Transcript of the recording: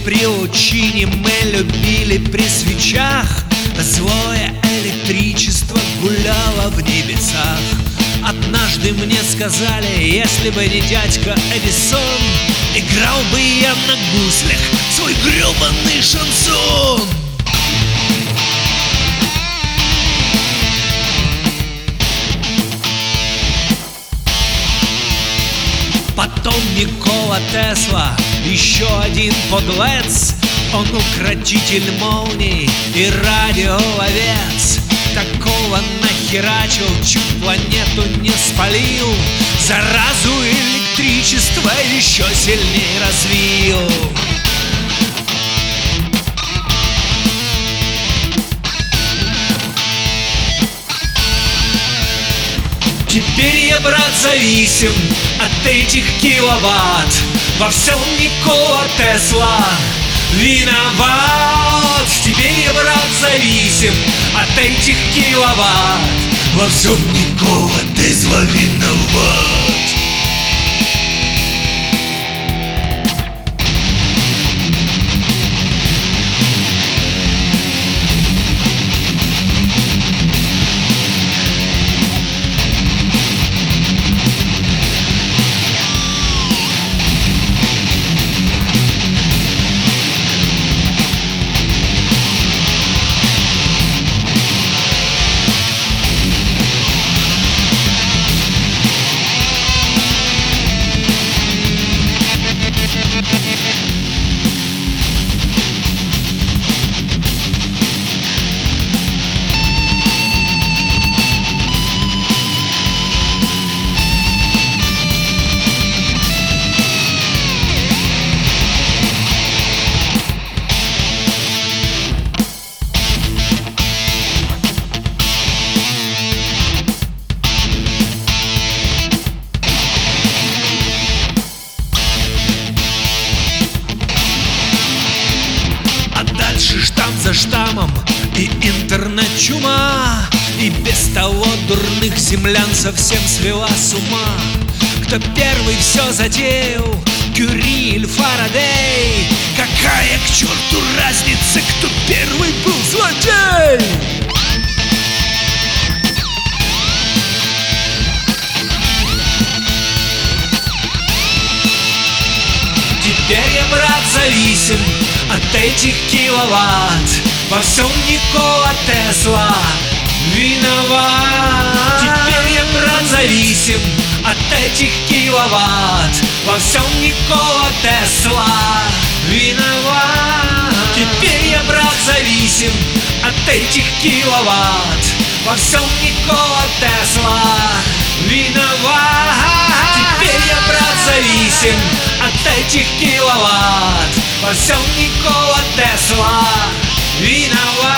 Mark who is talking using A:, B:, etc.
A: при лучине мы любили при свечах. Злое электричество гуляло в небесах. Однажды мне сказали, если бы не дядька Эдисон, играл бы я на гуслях свой гребаный шансон. Потом Никола Тесла, еще один подлец. Он укротитель молний и радиоловец. Такого нахерачил, чуть планету не спалил. Заразу электричества еще сильнее развил. Теперь я, брат, зависим от этих киловатт. Во всем Никола Тесла виноват. Теперь я, брат, зависим от этих киловатт. Во всем Никола Тесла виноват. Штамм за штаммом и интернет-чума. И без того дурных землян совсем свела с ума. Кто первый все затеял, Кюри или Фарадей? Какая к черту разница, кто первый был злодей? Теперь я, брат, зависим от этих киловатт. Во всем Никола Тесла виноват. Теперь я, брат, зависим от этих киловатт. Во всем Никола Тесла виноват. Теперь я, брат, зависим от этих киловатт. Во всем Никола Тесла виноват. Теперь я, брат, зависим от этих киловатт. Во всем Никола Тесла виноват.